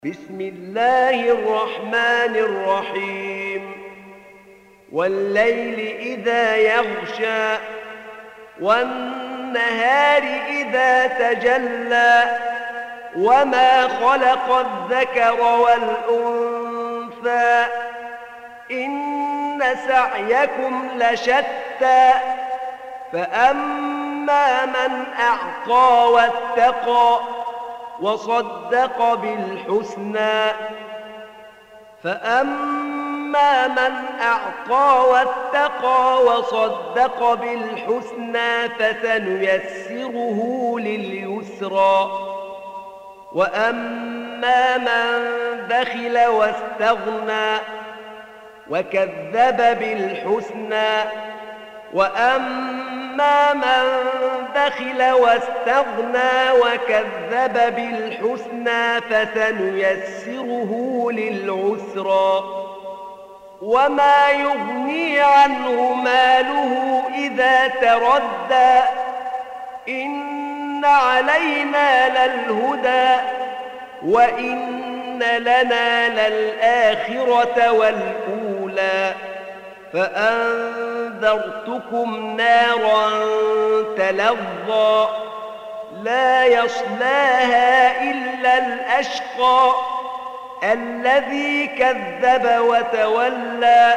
بسم الله الرحمن الرحيم والليل إذا يغشى والنهار إذا تجلى وما خلق الذكر والأنثى إن سعيكم لشتى فأما من أعطى واتقى وصدق بالحسنى فأما من أعطى واتقى وصدق بالحسنى فسنيسره لليسرى وأما من بخل واستغنى وكذب بالحسنى وأما من بخل واستغنى وكذب بالحسنى فسنيسره للعسرى وما يغني عنه ماله إذا تردى إن علينا للهدى وإن لنا للآخرة والأولى فأنذرتكم نارا تلظى لا يصلاها إلا الأشقى الذي كذب وتولى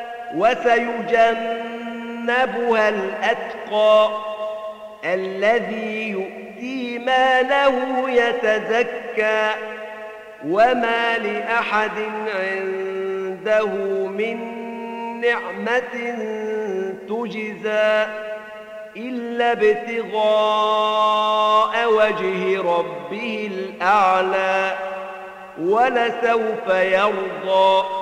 وسيجنبها الأتقى الذي يؤتي ماله يتزكى وما لأحد عنده من نعمة تجزى إلا ابتغاء وجه ربه الأعلى ولسوف يرضى